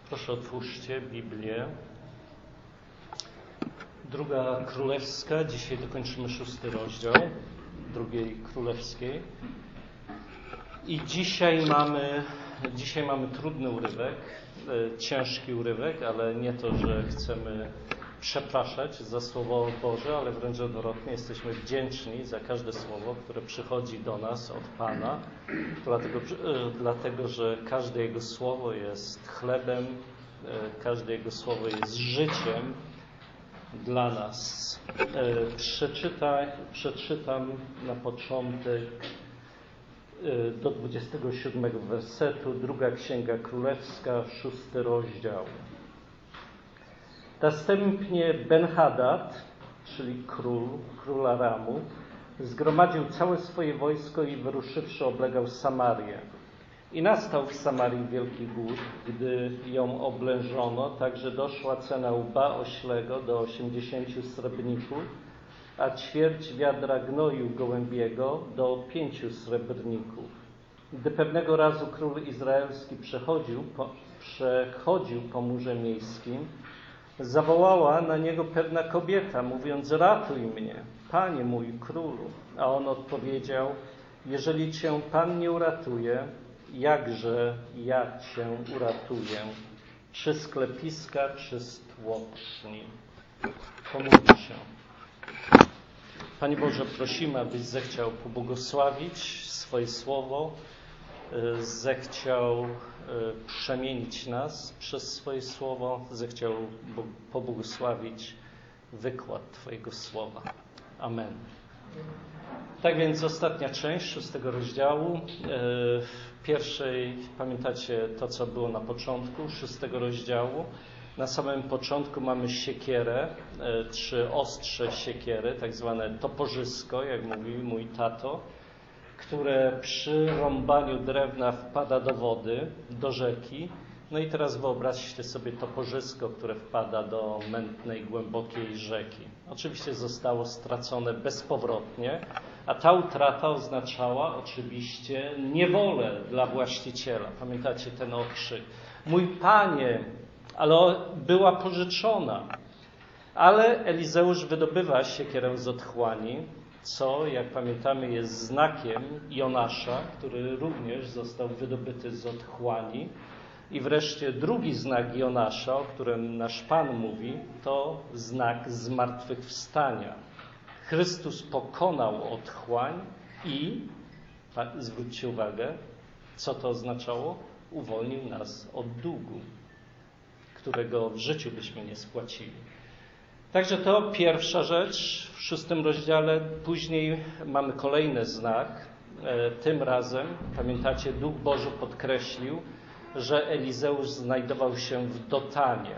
Proszę otwórzcie Biblię. Druga Królewska. Dzisiaj dokończymy 6 rozdział drugiej Królewskiej. I dzisiaj mamy trudny urywek, ciężki urywek, ale nie to, że chcemy przepraszać za Słowo Boże, ale wręcz odwrotnie, jesteśmy wdzięczni za każde słowo, które przychodzi do nas od Pana, dlatego że każde Jego słowo jest chlebem, każde Jego słowo jest życiem dla nas. Przeczytam na początek do 27 wersetu, druga Księga Królewska, 6 rozdział. Następnie Ben-Hadad, czyli król Aramu, zgromadził całe swoje wojsko i wyruszywszy oblegał Samarię. I nastał w Samarii wielki głód, gdy ją oblężono, tak że doszła cena łba oślego do 80 srebrników, a ćwierć wiadra gnoju gołębiego do 5 srebrników. Gdy pewnego razu król izraelski przechodził po murze miejskim, zawołała na niego pewna kobieta, mówiąc: ratuj mnie, Panie mój królu. A on odpowiedział: jeżeli cię Pan nie uratuje, jakże ja cię uratuję? Czy z klepiska, czy z tłoczni? Pomódlmy się. Panie Boże, prosimy, abyś zechciał pobłogosławić swoje słowo, zechciał przemienić nas przez swoje słowo, zechciał pobłogosławić wykład Twojego słowa. Amen. Tak więc ostatnia część 6 rozdziału. W pierwszej, pamiętacie to, co było na początku 6 rozdziału. Na samym początku mamy siekierę, 3 ostrze siekiery, tak zwane toporzysko, jak mówił mój tato, które przy rąbaniu drewna wpada do wody, do rzeki. No i teraz wyobraźcie sobie toporzysko, które wpada do mętnej, głębokiej rzeki. Oczywiście zostało stracone bezpowrotnie, a ta utrata oznaczała oczywiście niewolę dla właściciela. Pamiętacie ten okrzyk: mój Panie, ale była pożyczona. Ale Elizeusz wydobywa siekierę z otchłani, co, jak pamiętamy, jest znakiem Jonasza, który również został wydobyty z otchłani. I wreszcie drugi znak Jonasza, o którym nasz Pan mówi, to znak zmartwychwstania. Chrystus pokonał otchłań i, zwróćcie uwagę, co to oznaczało? Uwolnił nas od długu, którego w życiu byśmy nie spłacili. Także to pierwsza rzecz w 6 rozdziale. Później mamy kolejny znak. Tym razem, pamiętacie, Duch Boży podkreślił, że Elizeusz znajdował się w Dotanie.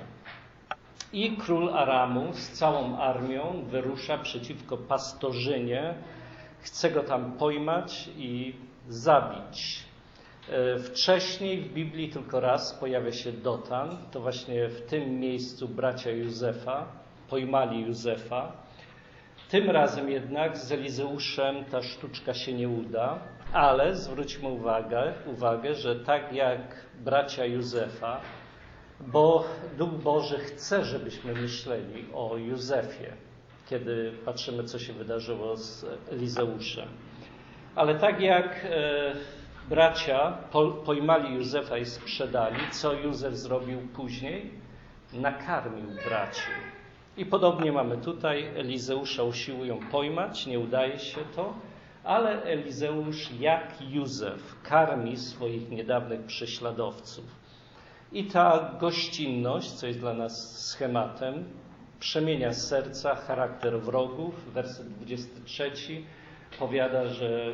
I król Aramu z całą armią wyrusza przeciwko pastorzynie. Chce go tam pojmać i zabić. Wcześniej w Biblii tylko raz pojawia się Dotan. To właśnie w tym miejscu bracia Józefa pojmali Józefa. Tym razem jednak z Elizeuszem ta sztuczka się nie uda, ale zwróćmy uwagę, że tak jak bracia Józefa, bo Duch Boży chce, żebyśmy myśleli o Józefie, kiedy patrzymy, co się wydarzyło z Elizeuszem. Ale tak jak bracia pojmali Józefa i sprzedali, co Józef zrobił później? Nakarmił braci. I podobnie mamy tutaj. Elizeusza usiłują pojmać, nie udaje się to, ale Elizeusz, jak Józef, karmi swoich niedawnych prześladowców. I ta gościnność, co jest dla nas schematem, przemienia serca, charakter wrogów. Werset 23 powiada, że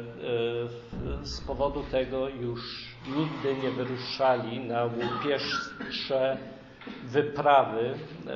z powodu tego już nigdy nie wyruszali na łupieżcze wyprawy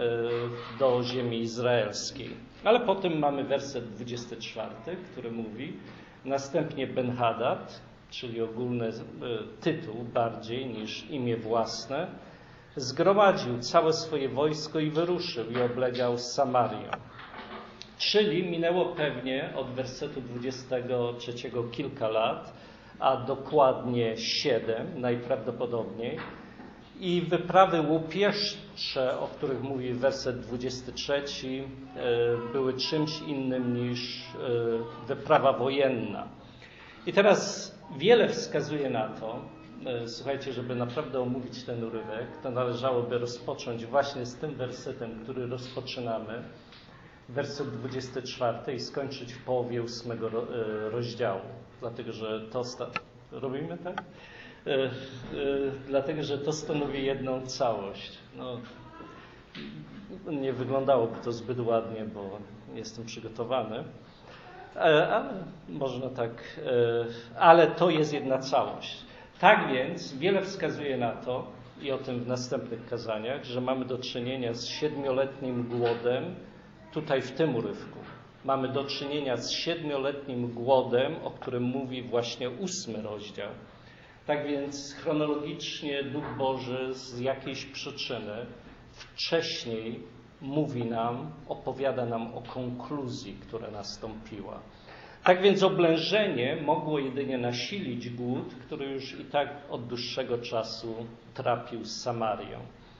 do ziemi izraelskiej. Ale potem mamy werset 24, który mówi: następnie Ben-Hadad, czyli ogólny tytuł bardziej niż imię własne, zgromadził całe swoje wojsko i wyruszył i oblegał Samarię. Czyli minęło pewnie od wersetu 23 kilka lat, a dokładnie 7 najprawdopodobniej. I wyprawy łupieżcze, o których mówi werset 23, były czymś innym niż wyprawa wojenna. I teraz wiele wskazuje na to, słuchajcie, żeby naprawdę omówić ten urywek, to należałoby rozpocząć właśnie z tym wersetem, który rozpoczynamy, werset 24 i skończyć w połowie 8 rozdziału. Dlatego, że to... Robimy tak? Dlatego, że to stanowi jedną całość. No, nie wyglądałoby to zbyt ładnie, bo nie jestem przygotowany. Ale można tak, ale to jest jedna całość. Tak więc wiele wskazuje na to, i o tym w następnych kazaniach, że mamy do czynienia z 7-letnim głodem tutaj w tym urywku. Mamy do czynienia z 7-letnim głodem, o którym mówi właśnie 8 rozdział. Tak więc chronologicznie Duch Boży z jakiejś przyczyny wcześniej mówi nam, opowiada nam o konkluzji, która nastąpiła. Tak więc oblężenie mogło jedynie nasilić głód, który już i tak od dłuższego czasu trapił Samarię.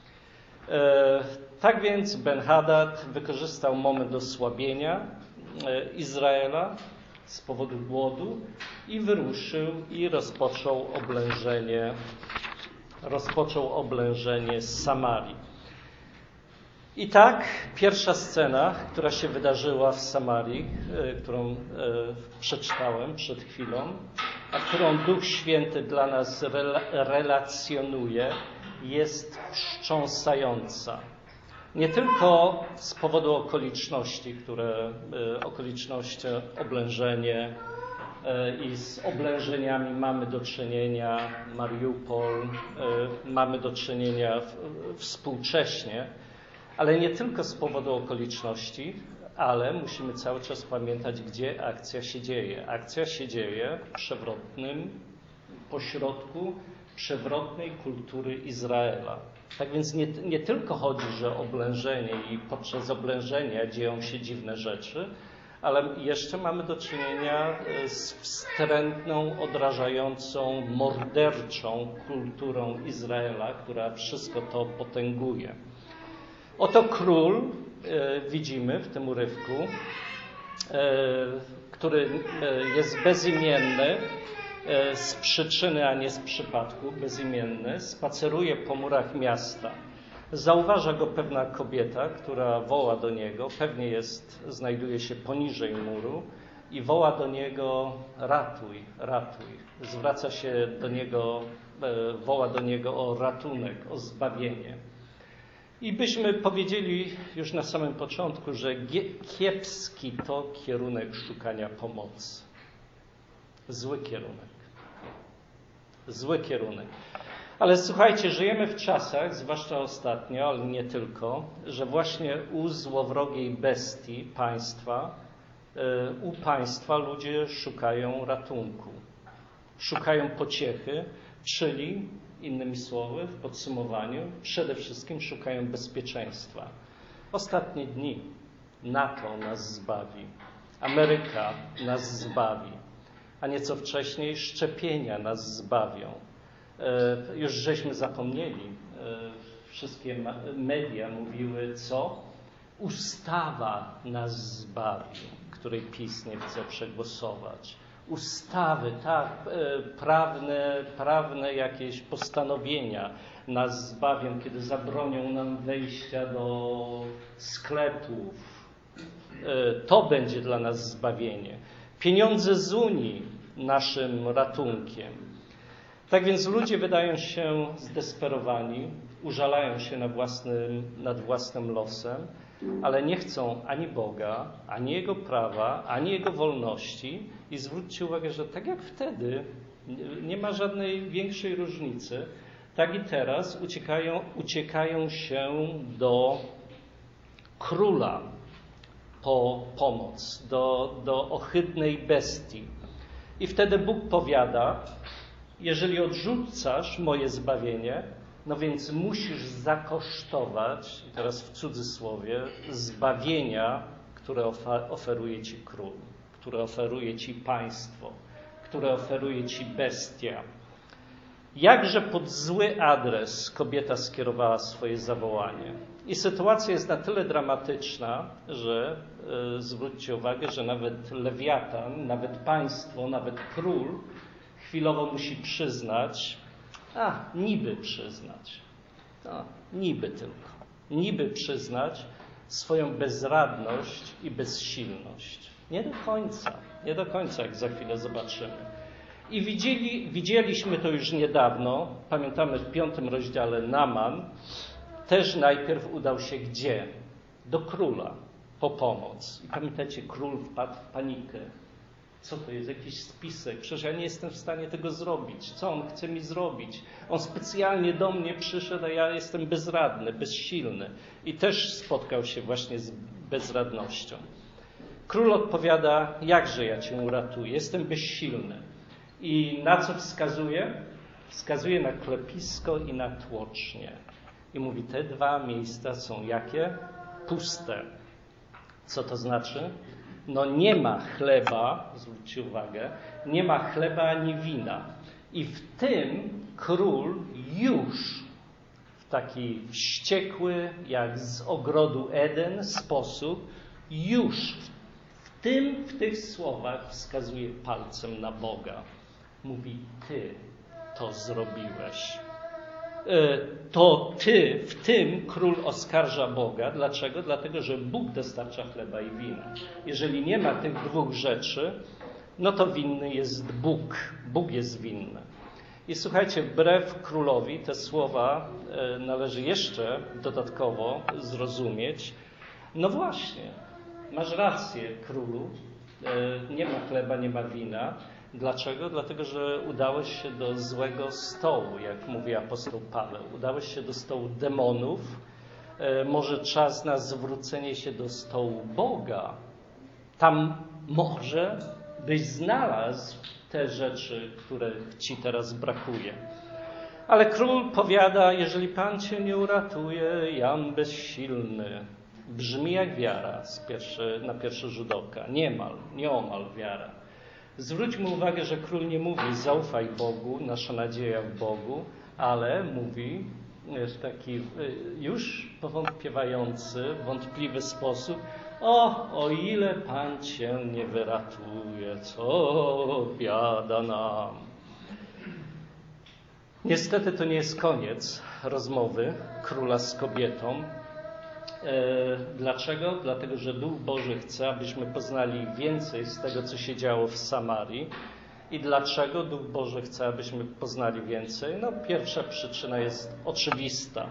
Tak więc Ben-Hadad wykorzystał moment osłabienia Izraela z powodu głodu i wyruszył i rozpoczął oblężenie Samarii. I tak pierwsza scena, która się wydarzyła w Samarii, którą przeczytałem przed chwilą, a którą Duch Święty dla nas relacjonuje, jest wstrząsająca. Nie tylko z powodu okoliczności, oblężenie i z oblężeniami mamy do czynienia, Mariupol, mamy do czynienia współcześnie, ale nie tylko z powodu okoliczności, ale musimy cały czas pamiętać, gdzie akcja się dzieje. Akcja się dzieje pośrodku przewrotnej kultury Izraela. Tak więc nie tylko chodzi, że oblężenie i podczas oblężenia dzieją się dziwne rzeczy, ale jeszcze mamy do czynienia z wstrętną, odrażającą, morderczą kulturą Izraela, która wszystko to potęguje. Oto król, widzimy w tym urywku, który jest bezimienny, z przyczyny, a nie z przypadku, bezimienny, spaceruje po murach miasta. Zauważa go pewna kobieta, która woła do niego, pewnie znajduje się poniżej muru i woła do niego: ratuj, ratuj. Zwraca się do niego, woła do niego o ratunek, o zbawienie. I byśmy powiedzieli już na samym początku, że kiepski to kierunek szukania pomocy. Zły kierunek. Zły kierunek. Ale słuchajcie, żyjemy w czasach, zwłaszcza ostatnio, ale nie tylko, że właśnie u złowrogiej bestii u państwa ludzie szukają ratunku. Szukają pociechy, czyli, innymi słowy, w podsumowaniu, przede wszystkim szukają bezpieczeństwa. Ostatnie dni NATO nas zbawi, Ameryka nas zbawi, a nieco wcześniej szczepienia nas zbawią. Już żeśmy zapomnieli, wszystkie media mówiły, co? Ustawa nas zbawi, której PiS nie chce przegłosować. Ustawy, tak, prawne jakieś postanowienia nas zbawią, kiedy zabronią nam wejścia do sklepów. To będzie dla nas zbawienie. Pieniądze z Unii naszym ratunkiem. Tak więc ludzie wydają się zdesperowani, użalają się nad własnym losem, ale nie chcą ani Boga, ani Jego prawa, ani Jego wolności. I zwróćcie uwagę, że tak jak wtedy nie ma żadnej większej różnicy, tak i teraz uciekają się do króla po pomoc, do ohydnej bestii. I wtedy Bóg powiada: jeżeli odrzucasz moje zbawienie, no więc musisz zakosztować, i teraz w cudzysłowie, zbawienia, które oferuje ci król, które oferuje ci państwo, które oferuje ci bestia. Jakże pod zły adres kobieta skierowała swoje zawołanie. I sytuacja jest na tyle dramatyczna, że zwróćcie uwagę, że nawet Lewiatan, nawet państwo, nawet król chwilowo musi przyznać, niby przyznać, niby tylko, niby przyznać swoją bezradność i bezsilność. Nie do końca, jak za chwilę zobaczymy. I widzieliśmy to już niedawno, pamiętamy w 5 rozdziale Naaman, też najpierw udał się gdzie? Do króla po pomoc. I pamiętacie, król wpadł w panikę. Co to jest? Jakiś spisek? Przecież ja nie jestem w stanie tego zrobić. Co on chce mi zrobić? On specjalnie do mnie przyszedł, a ja jestem bezradny, bezsilny. I też spotkał się właśnie z bezradnością. Król odpowiada, jakże ja cię uratuję? Jestem bezsilny. I na co wskazuje? Wskazuje na klepisko i na tłocznię. I mówi, te 2 miejsca są jakie? Puste. Co to znaczy? Nie ma chleba, zwróćcie uwagę, nie ma chleba ani wina. I w tym król już w taki wściekły, jak z ogrodu Eden sposób, już w tych słowach wskazuje palcem na Boga. Mówi, ty to zrobiłeś. To ty, w tym król oskarża Boga. Dlaczego? Dlatego, że Bóg dostarcza chleba i wina. Jeżeli nie ma tych 2 rzeczy, to winny jest Bóg. Bóg jest winny. I słuchajcie, wbrew królowi te słowa należy jeszcze dodatkowo zrozumieć. Właśnie, masz rację, królu, nie ma chleba, nie ma wina. Dlaczego? Dlatego, że udałeś się do złego stołu, jak mówi apostoł Paweł. Udałeś się do stołu demonów. Może czas na zwrócenie się do stołu Boga. Tam może byś znalazł te rzeczy, których ci teraz brakuje. Ale król powiada, jeżeli Pan cię nie uratuje, jam bezsilny. Brzmi jak wiara na pierwszy rzut oka. Nieomal wiara. Zwróćmy uwagę, że król nie mówi zaufaj Bogu, nasza nadzieja w Bogu, ale mówi w taki już powątpiewający, wątpliwy sposób, o ile Pan cię nie wyratuje, co biada nam. Niestety to nie jest koniec rozmowy króla z kobietą. Dlaczego? Dlatego, że Duch Boży chce, abyśmy poznali więcej z tego, co się działo w Samarii. I dlaczego Duch Boży chce, abyśmy poznali więcej? Pierwsza przyczyna jest oczywista.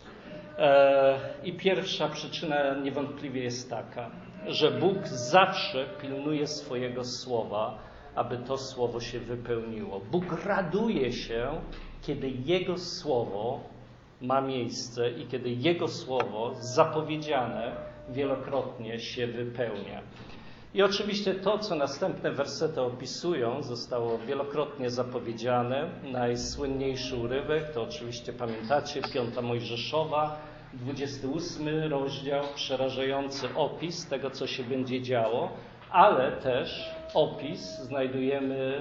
I pierwsza przyczyna niewątpliwie jest taka, że Bóg zawsze pilnuje swojego słowa, aby to słowo się wypełniło. Bóg raduje się, kiedy Jego słowo ma miejsce i kiedy Jego słowo zapowiedziane wielokrotnie się wypełnia. I oczywiście to, co następne wersety opisują, zostało wielokrotnie zapowiedziane. Najsłynniejszy urywek to oczywiście pamiętacie 5 Mojżeszowa, 28 rozdział, przerażający opis tego, co się będzie działo, ale też opis znajdujemy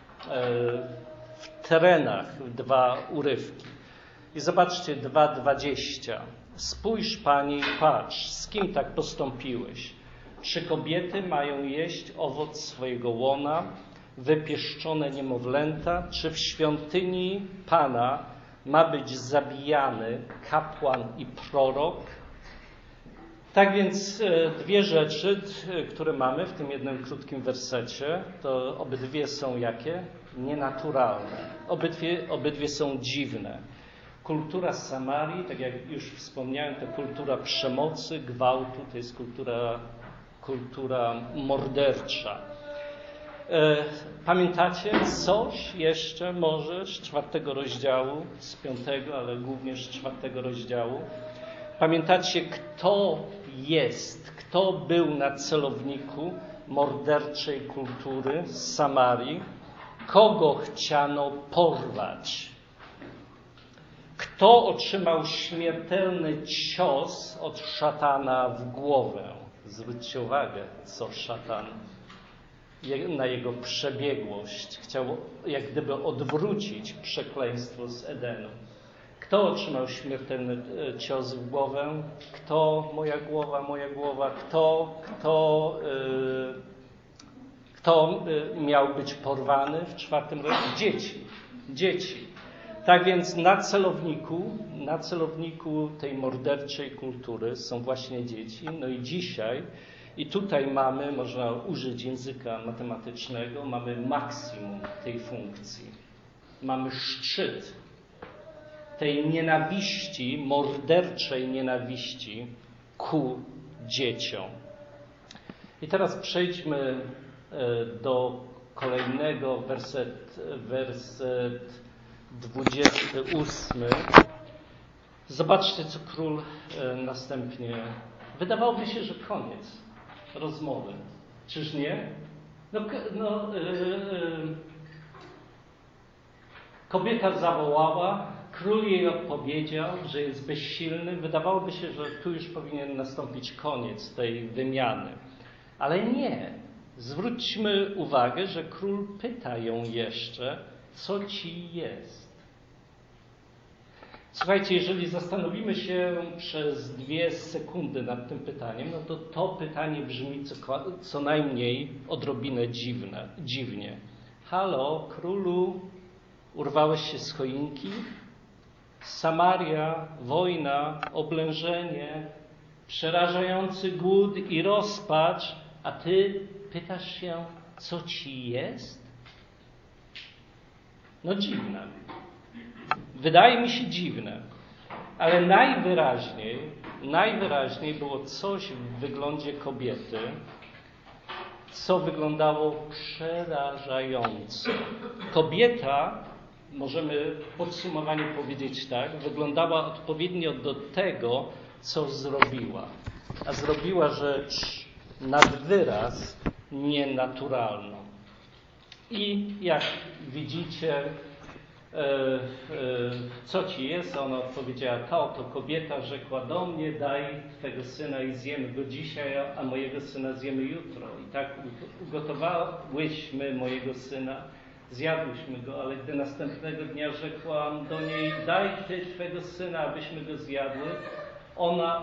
w terenach, 2 urywki. I zobaczcie 2:20. Spójrz, Panie, i patrz, z kim tak postąpiłeś. Czy kobiety mają jeść owoc swojego łona, wypieszczone niemowlęta? Czy w świątyni Pana ma być zabijany kapłan i prorok? Tak więc 2 rzeczy, które mamy w tym jednym krótkim wersecie, to obydwie są jakie? Nienaturalne. Obydwie są dziwne. Kultura Samarii, tak jak już wspomniałem, to kultura przemocy, gwałtu, to jest kultura mordercza. Pamiętacie coś jeszcze może z 4 rozdziału, z 5, ale głównie z 4 rozdziału? Pamiętacie, kto był na celowniku morderczej kultury z Samarii? Kogo chciano porwać? Kto otrzymał śmiertelny cios od szatana w głowę? Zwróćcie uwagę, co szatan na jego przebiegłość. Chciał jak gdyby odwrócić przekleństwo z Edenu. Kto otrzymał śmiertelny cios w głowę? Kto? Moja głowa. Kto miał być porwany w 4 roku? Dzieci. Tak więc na celowniku tej morderczej kultury są właśnie dzieci. No i dzisiaj, i tutaj mamy, można użyć języka matematycznego, mamy maksimum tej funkcji. Mamy szczyt tej nienawiści, morderczej nienawiści ku dzieciom. I teraz przejdźmy do kolejnego, werset 28. Zobaczcie, co król następnie... Wydawałoby się, że koniec rozmowy. Czyż nie? Kobieta zawołała, król jej odpowiedział, że jest bezsilny. Wydawałoby się, że tu już powinien nastąpić koniec tej wymiany. Ale nie. Zwróćmy uwagę, że król pyta ją jeszcze, co ci jest. Słuchajcie, jeżeli zastanowimy się przez 2 sekundy nad tym pytaniem, no to pytanie brzmi co najmniej odrobinę dziwnie. Halo, królu, urwałeś się z choinki? Samaria, wojna, oblężenie, przerażający głód i rozpacz, a ty pytasz się, co ci jest? No dziwne. Wydaje mi się dziwne, ale najwyraźniej było coś w wyglądzie kobiety, co wyglądało przerażająco. Kobieta, możemy w podsumowaniu powiedzieć tak, wyglądała odpowiednio do tego, co zrobiła. A zrobiła rzecz nad wyraz nienaturalną. I jak widzicie, co ci jest? Ona odpowiedziała, ta oto kobieta rzekła do mnie, daj twego syna i zjemy go dzisiaj, a mojego syna zjemy jutro. I tak ugotowałyśmy mojego syna, zjadłyśmy go, ale gdy następnego dnia rzekłam do niej, daj ty twego syna, abyśmy go zjadły, ona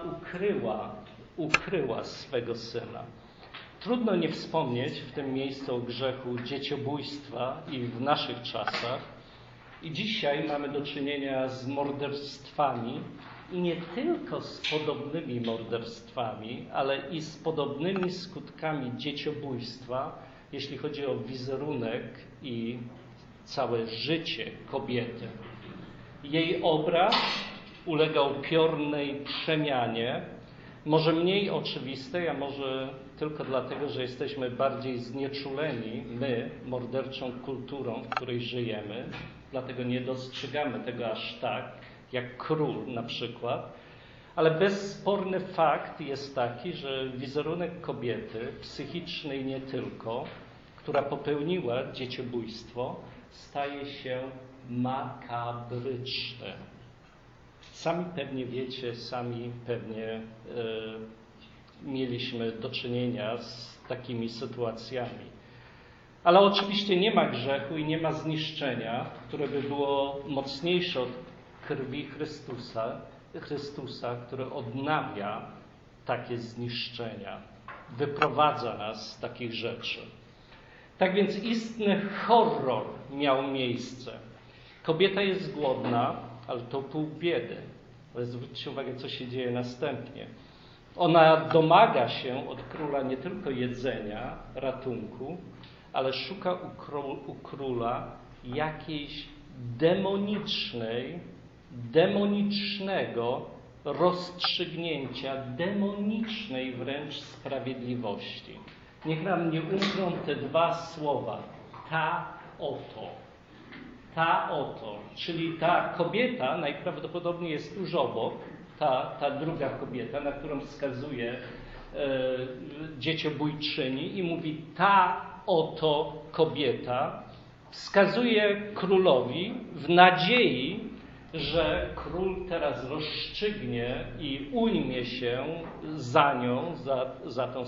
ukryła swego syna. Trudno nie wspomnieć w tym miejscu o grzechu dzieciobójstwa i w naszych czasach. I dzisiaj mamy do czynienia z morderstwami i nie tylko z podobnymi morderstwami, ale i z podobnymi skutkami dzieciobójstwa, jeśli chodzi o wizerunek i całe życie kobiety. Jej obraz ulegał upiornej przemianie, może mniej oczywistej, a może tylko dlatego, że jesteśmy bardziej znieczuleni, my, morderczą kulturą, w której żyjemy, dlatego nie dostrzegamy tego aż tak, jak król na przykład. Ale bezsporny fakt jest taki, że wizerunek kobiety, psychiczny i nie tylko, która popełniła dzieciobójstwo, staje się makabryczny. Sami pewnie wiecie, sami pewnie mieliśmy do czynienia z takimi sytuacjami. Ale oczywiście nie ma grzechu i nie ma zniszczenia, które by było mocniejsze od krwi Chrystusa, który odnawia takie zniszczenia, wyprowadza nas z takich rzeczy. Tak więc istny horror miał miejsce. Kobieta jest głodna, ale to pół biedy. Ale zwróćcie uwagę, co się dzieje następnie. Ona domaga się od króla nie tylko jedzenia, ratunku, ale szuka u króla jakiejś demonicznego rozstrzygnięcia, demonicznej wręcz sprawiedliwości. Niech nam nie umkną te 2 słowa. Ta oto, czyli ta kobieta najprawdopodobniej jest tuż obok, ta druga kobieta, na którą wskazuje dzieciobójczyni i mówi ta oto kobieta, wskazuje królowi w nadziei, że król teraz rozstrzygnie i ujmie się za nią, za tą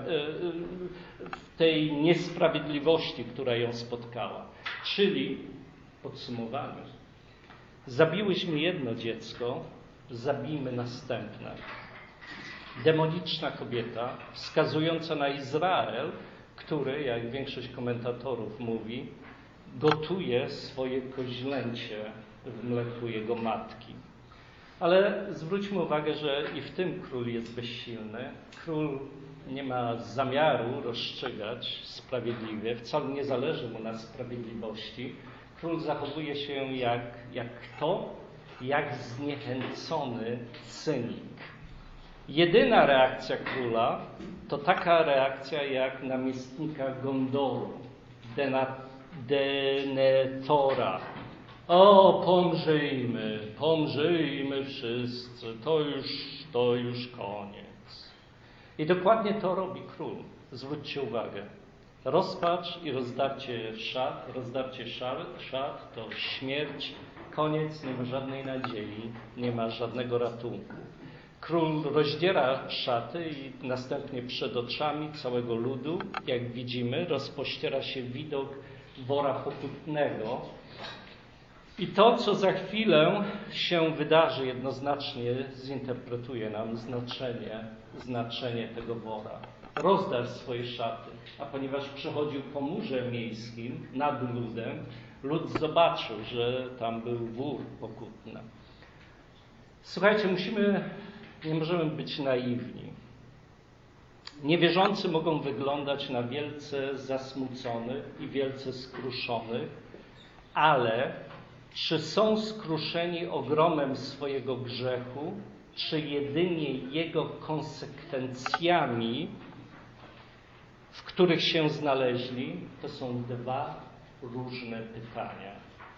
w tej niesprawiedliwości, która ją spotkała. Czyli, w podsumowaniu, zabiłyśmy jedno dziecko, zabijmy następne. Demoniczna kobieta, wskazująca na Izrael, który, jak większość komentatorów mówi, gotuje swoje koźlęcie w mleku jego matki. Ale zwróćmy uwagę, że i w tym król jest bezsilny. Król nie ma zamiaru rozstrzygać sprawiedliwie, wcale nie zależy mu na sprawiedliwości. Król zachowuje się jak kto? Jak zniechęcony cynik. Jedyna reakcja króla to taka reakcja jak namiestnika Gondoru, Denetora. O, pomrzyjmy wszyscy, to już koniec. I dokładnie to robi król. Zwróćcie uwagę. Rozpacz i rozdarcie szat to śmierć, koniec, nie ma żadnej nadziei, nie ma żadnego ratunku. Król rozdziera szaty i następnie przed oczami całego ludu, jak widzimy, rozpościera się widok wora pokutnego. I to, co za chwilę się wydarzy, jednoznacznie zinterpretuje nam znaczenie tego wora. Rozdarł swoje szaty, a ponieważ przechodził po murze miejskim nad ludem, lud zobaczył, że tam był wór pokutny. Słuchajcie, nie możemy być naiwni. Niewierzący mogą wyglądać na wielce zasmuconych i wielce skruszonych, ale czy są skruszeni ogromem swojego grzechu, czy jedynie jego konsekwencjami, w których się znaleźli? To są dwa różne pytania.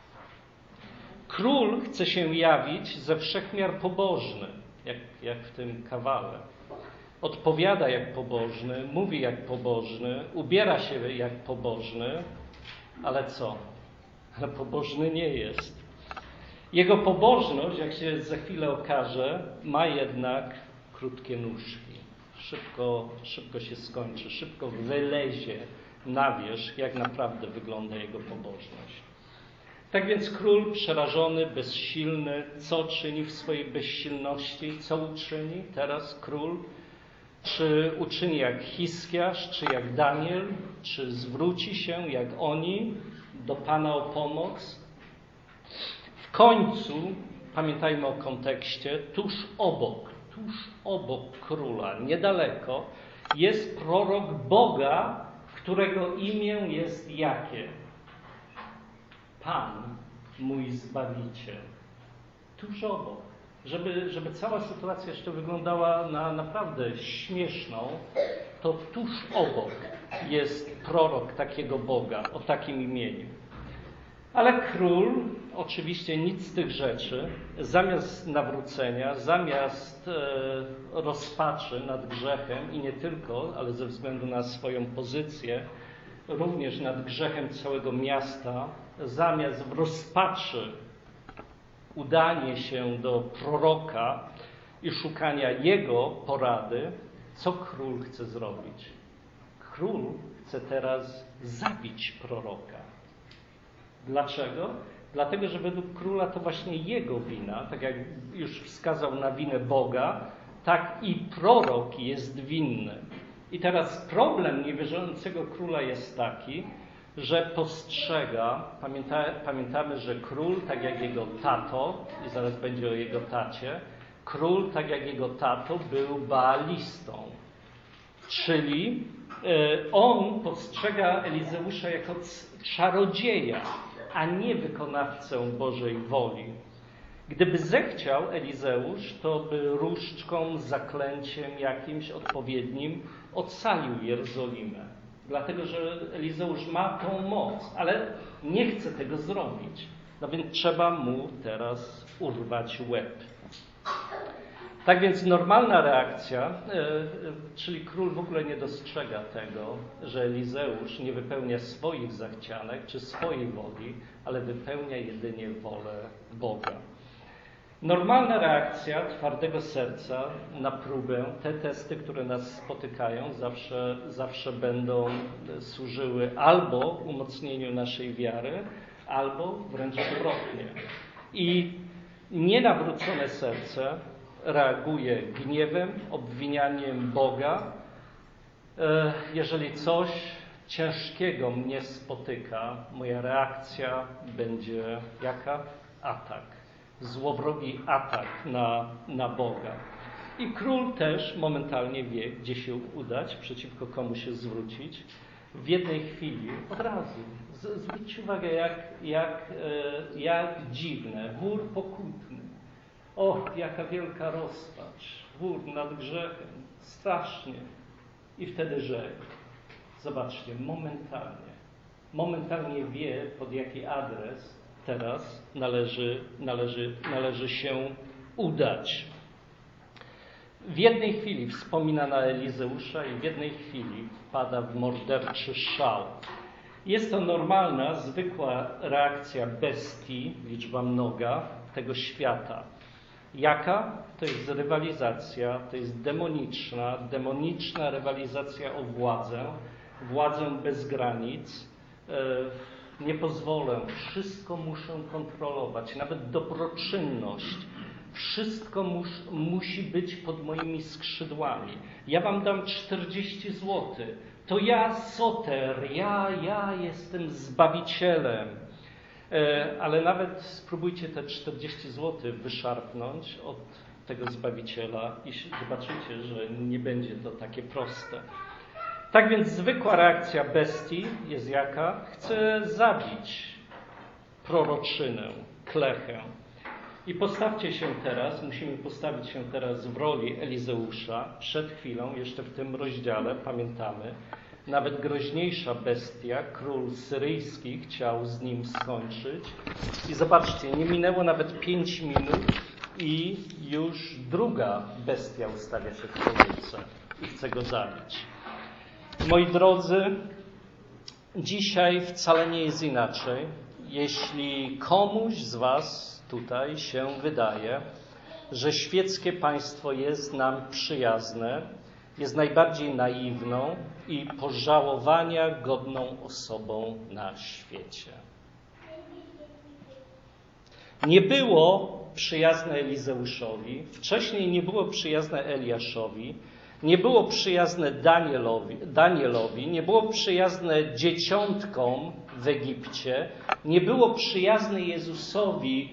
Król chce się jawić ze wszechmiar pobożny, jak w tym kawale. Odpowiada jak pobożny, mówi jak pobożny, ubiera się jak pobożny, ale co? Ale pobożny nie jest. Jego pobożność, jak się za chwilę okaże, ma jednak krótkie nóżki. Szybko się skończy, szybko wylezie na wierzch, jak naprawdę wygląda jego pobożność. Tak więc król przerażony, bezsilny, co czyni w swojej bezsilności? Co uczyni teraz król? Czy uczyni jak Hiskiasz, czy jak Daniel? Czy zwróci się jak oni do Pana o pomoc? W końcu, pamiętajmy o kontekście, tuż obok króla, niedaleko, jest prorok Boga, którego imię jest jakie? Pan, mój Zbawiciel. Tuż obok. Żeby cała sytuacja jeszcze wyglądała na naprawdę śmieszną, to tuż obok jest prorok takiego Boga o takim imieniu. Ale król oczywiście nic z tych rzeczy, zamiast nawrócenia, zamiast rozpaczy nad grzechem i nie tylko, ale ze względu na swoją pozycję, również nad grzechem całego miasta, zamiast w rozpaczy udanie się do proroka i szukania jego porady, co król chce zrobić? Król chce teraz zabić proroka. Dlaczego? Dlatego, że według króla to właśnie jego wina, tak jak już wskazał na winę Boga, tak i prorok jest winny. I teraz problem niewierzącego króla jest taki, że postrzega, pamiętamy, że król, tak jak jego tato, i zaraz będzie o jego tacie, król, tak jak jego tato, był baalistą. Czyli on postrzega Elizeusza jako czarodzieja, a nie wykonawcę Bożej woli. Gdyby zechciał Elizeusz, to by różdżką, zaklęciem jakimś odpowiednim ocalił Jerozolimę. Dlatego, że Elizeusz ma tą moc, ale nie chce tego zrobić. No więc trzeba mu teraz urwać łeb. Tak więc normalna reakcja, czyli król w ogóle nie dostrzega tego, że Elizeusz nie wypełnia swoich zachcianek czy swojej woli, ale wypełnia jedynie wolę Boga. Normalna reakcja twardego serca na próbę, te testy, które nas spotykają, zawsze będą służyły albo umocnieniu naszej wiary, albo wręcz odwrotnie. I nienawrócone serce reaguje gniewem, obwinianiem Boga. Jeżeli coś ciężkiego mnie spotyka, moja reakcja będzie jaka? Atak. Złowrogi atak na Boga. I król też momentalnie wie, gdzie się udać, przeciwko komu się zwrócić. W jednej chwili, od razu. Zwróćcie uwagę, jak dziwne. Wór pokutny. O, jaka wielka rozpacz. Wór nad grzechem. Strasznie. I wtedy rzekł. Zobaczcie, momentalnie wie, pod jaki adres teraz należy się udać. W jednej chwili wspomina na Elizeusza i w jednej chwili wpada w morderczy szał. Jest to normalna, zwykła reakcja bestii, liczba mnoga, tego świata. Jaka? To jest rywalizacja, to jest demoniczna rywalizacja o władzę bez granic. Nie pozwolę, wszystko muszę kontrolować, nawet dobroczynność. Wszystko musi być pod moimi skrzydłami. Ja wam dam 40 zł. To ja Soter, ja jestem Zbawicielem. Ale nawet spróbujcie te 40 zł wyszarpnąć od tego Zbawiciela i zobaczycie, że nie będzie to takie proste. Tak więc zwykła reakcja bestii jest jaka? Chce zabić proroczynę, Klechę. I musimy postawić się teraz w roli Elizeusza. Przed chwilą, jeszcze w tym rozdziale, pamiętamy, nawet groźniejsza bestia, król syryjski, chciał z nim skończyć. I zobaczcie, nie minęło nawet 5 minut i już druga bestia ustawia się w kolejce i chce go zabić. Moi drodzy, dzisiaj wcale nie jest inaczej. Jeśli komuś z was tutaj się wydaje, że świeckie państwo jest nam przyjazne, jest najbardziej naiwną i pożałowania godną osobą na świecie. Nie było przyjazne Elizeuszowi, wcześniej nie było przyjazne Eliaszowi, nie było przyjazne Danielowi, nie było przyjazne dzieciątkom w Egipcie, nie było przyjazne Jezusowi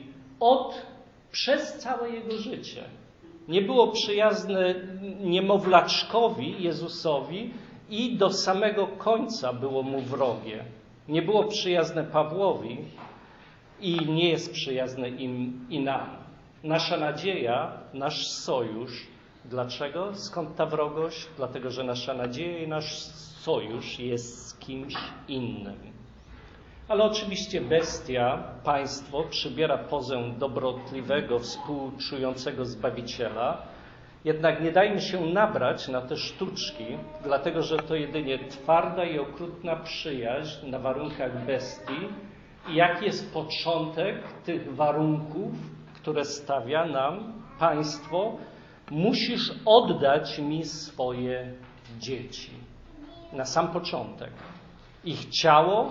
przez całe Jego życie. Nie było przyjazne niemowlaczkowi Jezusowi i do samego końca było mu wrogie. Nie było przyjazne Pawłowi i nie jest przyjazne im i nam. Nasza nadzieja, nasz sojusz. Dlaczego? Skąd ta wrogość? Dlatego, że nasza nadzieja i nasz sojusz jest z kimś innym. Ale oczywiście bestia, państwo, przybiera pozę dobrotliwego, współczującego Zbawiciela. Jednak nie dajmy się nabrać na te sztuczki, dlatego że to jedynie twarda i okrutna przyjaźń na warunkach bestii. I jaki jest początek tych warunków, które stawia nam państwo? Musisz oddać mi swoje dzieci. Na sam początek. Ich ciało,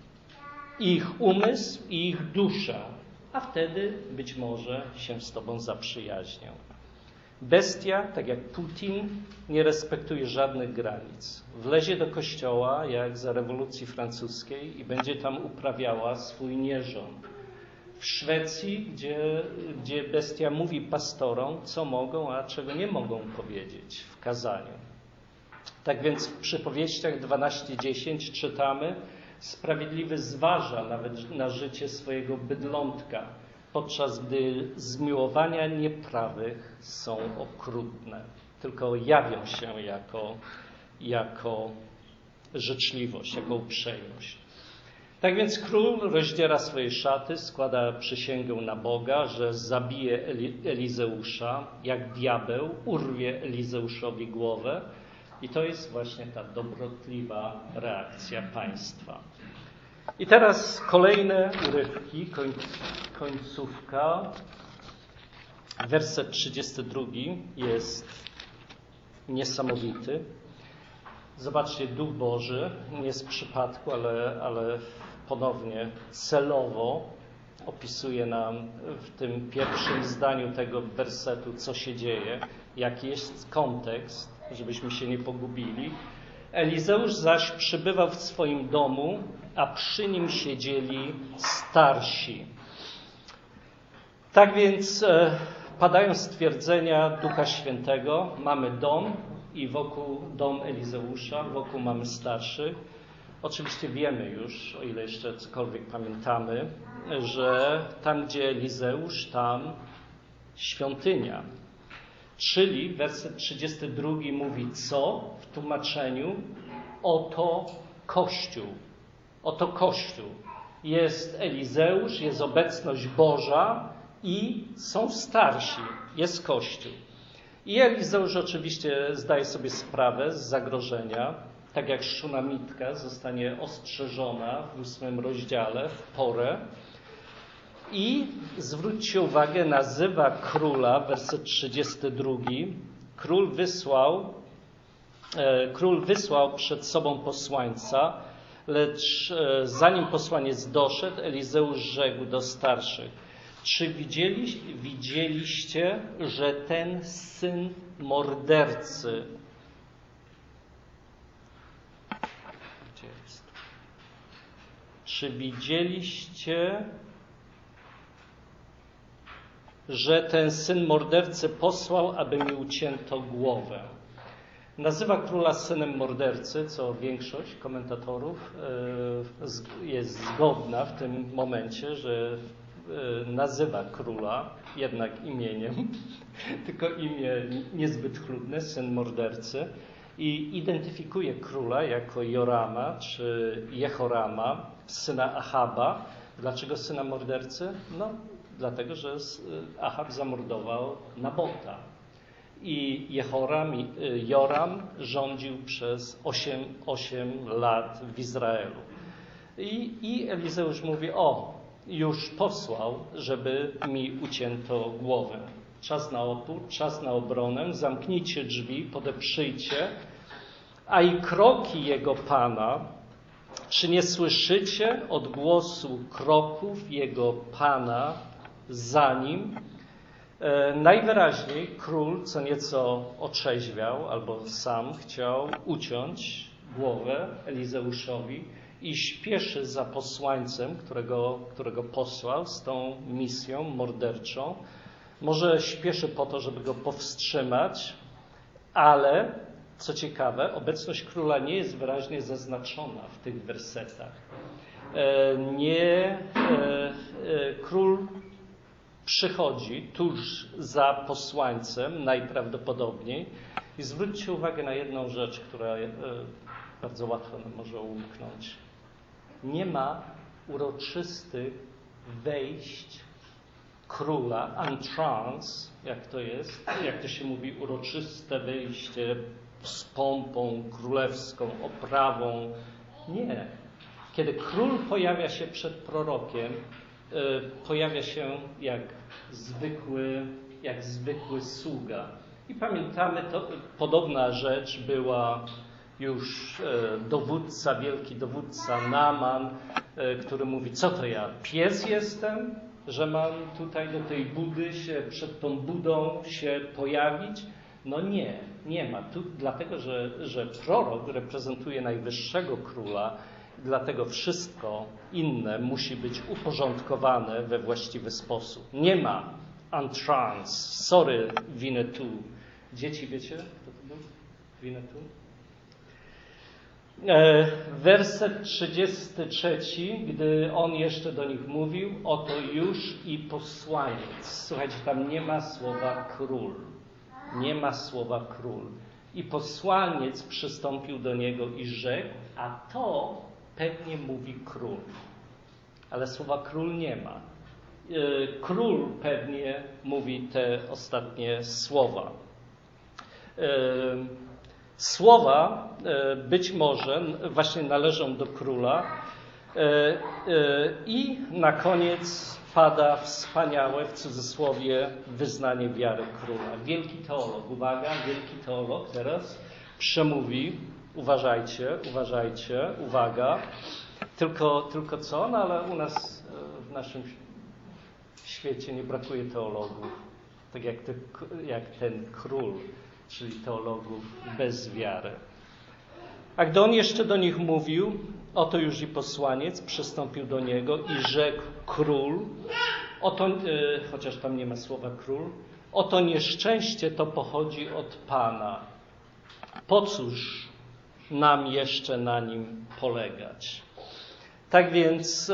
ich umysł i ich duszę. A wtedy być może się z tobą zaprzyjaźnię. Bestia, tak jak Putin, nie respektuje żadnych granic. Wlezie do kościoła, jak za rewolucji francuskiej, i będzie tam uprawiała swój nierząd. W Szwecji, gdzie bestia mówi pastorom, co mogą, a czego nie mogą powiedzieć w kazaniu. Tak więc w przypowieściach 12:10 czytamy: sprawiedliwy zważa nawet na życie swojego bydlątka, podczas gdy zmiłowania nieprawych są okrutne, tylko jawią się jako życzliwość, jako uprzejmość. Tak więc król rozdziera swoje szaty, składa przysięgę na Boga, że zabije Elizeusza, jak diabeł, urwie Elizeuszowi głowę. I to jest właśnie ta dobrotliwa reakcja państwa. I teraz kolejne urywki, końcówka. Werset 32 jest niesamowity. Zobaczcie, Duch Boży nie z przypadku, ale ponownie celowo opisuje nam w tym pierwszym zdaniu tego wersetu, co się dzieje, jaki jest kontekst, żebyśmy się nie pogubili. Elizeusz zaś przybywał w swoim domu, a przy nim siedzieli starsi. Tak więc padają stwierdzenia Ducha Świętego. Mamy dom i wokół dom Elizeusza, wokół mamy starszych. Oczywiście wiemy już, o ile jeszcze cokolwiek pamiętamy, że tam, gdzie Elizeusz, tam świątynia. Czyli werset 32 mówi co w tłumaczeniu? Oto Kościół. Oto Kościół. Jest Elizeusz, jest obecność Boża i są starsi. Jest Kościół. I Elizeusz oczywiście zdaje sobie sprawę z zagrożenia, tak jak Szunamitka zostanie ostrzeżona w 8 rozdziale w porę. I zwróćcie uwagę, nazywa króla, werset 32. Król wysłał przed sobą posłańca, lecz zanim posłaniec doszedł, Elizeusz rzekł do starszych: czy widzieliście, że ten syn mordercy, gdzie jest? Czy widzieliście, że ten syn mordercy posłał, aby mi ucięto głowę? Nazywa króla synem mordercy, co większość komentatorów jest zgodna w tym momencie, że nazywa króla jednak imieniem, tylko imię niezbyt chlubne, syn mordercy, i identyfikuje króla jako Jorama czy Jehorama, syna Achaba. Dlaczego syna mordercy? No, dlatego, że Achab zamordował Nabota. I Joram rządził przez 8 lat w Izraelu. I Elizeusz mówi: już posłał, żeby mi ucięto głowę. Czas na opór, czas na obronę, zamknijcie drzwi, podeprzyjcie, a i kroki jego Pana, czy nie słyszycie odgłosu kroków jego Pana za nim? Najwyraźniej król co nieco otrzeźwiał, albo sam chciał uciąć głowę Elizeuszowi i śpieszy za posłańcem, którego posłał z tą misją morderczą. Może śpieszy po to, żeby go powstrzymać, ale co ciekawe, obecność króla nie jest wyraźnie zaznaczona w tych wersetach. Król przychodzi tuż za posłańcem najprawdopodobniej i zwróćcie uwagę na jedną rzecz, która bardzo łatwo nam może umknąć. Nie ma uroczystych wejść króla, entrance, jak to się mówi, uroczyste wejście z pompą królewską, oprawą. Nie. Kiedy król pojawia się przed prorokiem, pojawia się jak zwykły sługa. I pamiętamy, podobna rzecz była już wielki dowódca Naaman, który mówi: co to ja, pies jestem, że mam tutaj do tej budy przed tą budą się pojawić? No nie ma. Dlatego, że prorok reprezentuje najwyższego króla, dlatego wszystko inne musi być uporządkowane we właściwy sposób. Nie ma entrance. Sorry, Winnetou. Dzieci, wiecie, kto to był? Winnetou? Werset 33, gdy on jeszcze do nich mówił: oto już i posłaniec. Słuchajcie, tam nie ma słowa król. Nie ma słowa król. I posłaniec przystąpił do niego i rzekł, a to pewnie mówi król. Ale słowa król nie ma. Król pewnie mówi te ostatnie słowa. Słowa być może właśnie należą do króla. I na koniec wpada wspaniałe, w cudzysłowie, wyznanie wiary króla. Wielki teolog, uwaga, wielki teolog teraz przemówi, uważajcie, uwaga, tylko co? No ale u nas, w naszym świecie nie brakuje teologów, tak jak ten król, czyli teologów bez wiary. A gdy on jeszcze do nich mówił, oto już i posłaniec przystąpił do niego i rzekł król, oto, chociaż tam nie ma słowa król, oto nieszczęście to pochodzi od Pana. Po cóż nam jeszcze na nim polegać? Tak więc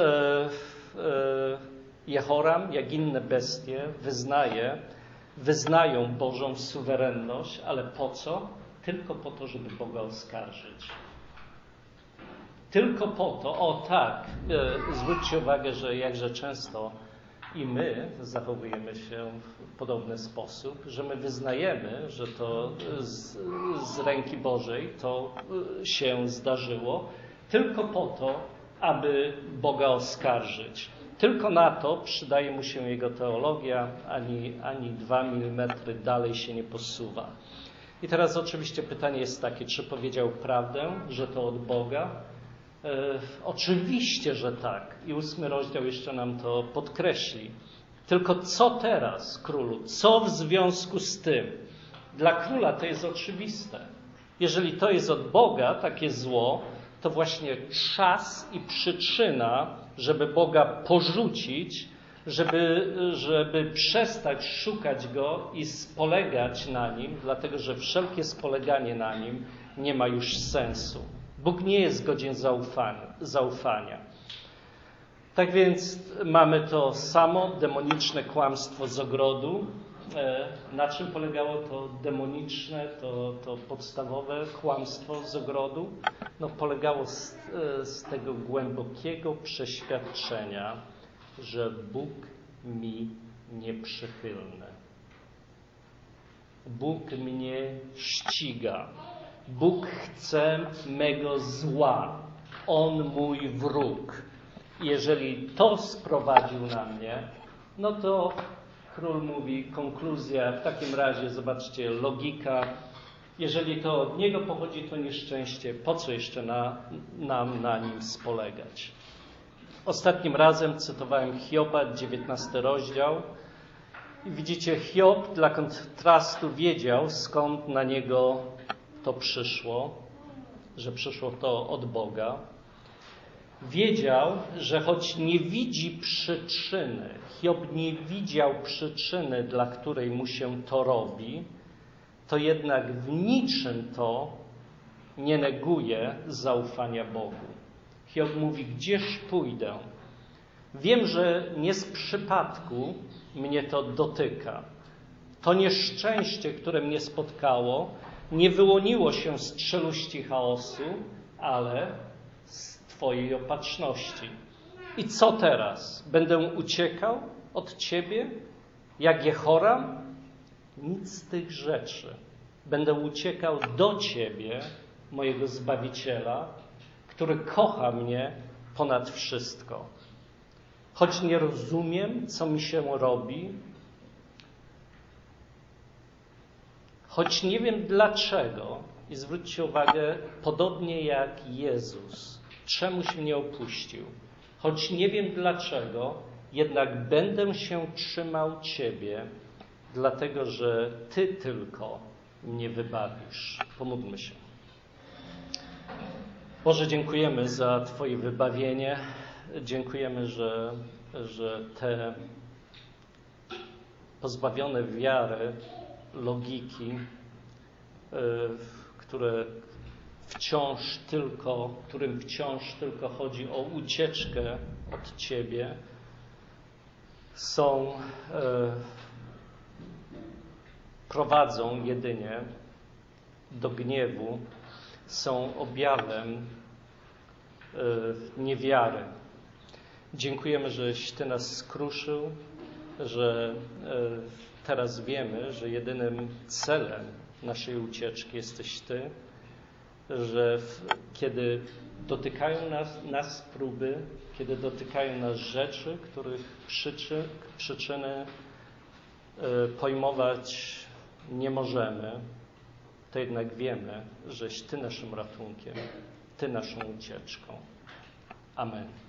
Jehoram, jak inne bestie, wyznają Bożą suwerenność, ale po co? Tylko po to, żeby Boga oskarżyć. Tylko po to, zwróćcie uwagę, że jakże często i my zachowujemy się w podobny sposób, że my wyznajemy, że to z ręki Bożej to się zdarzyło, tylko po to, aby Boga oskarżyć. Tylko na to przydaje mu się jego teologia, ani 2 milimetry dalej się nie posuwa. I teraz oczywiście pytanie jest takie, czy powiedział prawdę, że to od Boga? Oczywiście, że tak. I 8 rozdział jeszcze nam to podkreśli. Tylko co teraz, królu? Co w związku z tym? Dla króla to jest oczywiste. Jeżeli to jest od Boga, takie zło, to właśnie czas i przyczyna, żeby Boga porzucić, żeby przestać szukać Go i spolegać na Nim, dlatego że wszelkie spoleganie na Nim nie ma już sensu. Bóg nie jest godzien zaufania. Tak więc mamy to samo demoniczne kłamstwo z ogrodu. Na czym polegało to demoniczne, to podstawowe kłamstwo z ogrodu? No, polegało z tego głębokiego przeświadczenia, że Bóg mi nieprzychylny. Bóg mnie ściga. Bóg chce mego zła. On mój wróg. Jeżeli to sprowadził na mnie, no to król mówi, konkluzja, w takim razie, zobaczcie, logika. Jeżeli to od niego pochodzi, to nieszczęście. Po co jeszcze nam na nim spolegać? Ostatnim razem cytowałem Hioba, 19 rozdział. I widzicie, Hiob dla kontrastu wiedział, skąd na niego to przyszło, że przyszło to od Boga. Wiedział, że choć nie widzi przyczyny, Hiob nie widział przyczyny, dla której mu się to robi, to jednak w niczym to nie neguje zaufania Bogu. Hiob mówi, gdzież pójdę? Wiem, że nie z przypadku mnie to dotyka. To nieszczęście, które mnie spotkało, nie wyłoniło się z czeluści chaosu, ale z Twojej opatrzności. I co teraz? Będę uciekał od Ciebie, jak Jehoram? Nic z tych rzeczy. Będę uciekał do Ciebie, mojego Zbawiciela, który kocha mnie ponad wszystko. Choć nie rozumiem, co mi się robi, choć nie wiem dlaczego, i zwróćcie uwagę, podobnie jak Jezus, czemuś mnie opuścił. Choć nie wiem dlaczego, jednak będę się trzymał Ciebie, dlatego że Ty tylko mnie wybawisz. Pomódlmy się. Boże, dziękujemy za Twoje wybawienie. Dziękujemy, że te pozbawione wiary, logiki, którym wciąż tylko chodzi o ucieczkę od Ciebie, prowadzą jedynie do gniewu, są objawem niewiary. Dziękujemy, żeś Ty nas skruszył, że teraz wiemy, że jedynym celem naszej ucieczki jesteś Ty że kiedy dotykają nas próby, kiedy dotykają nas rzeczy, których przyczyny pojmować nie możemy, to jednak wiemy, żeś Ty naszym ratunkiem, Ty naszą ucieczką. Amen.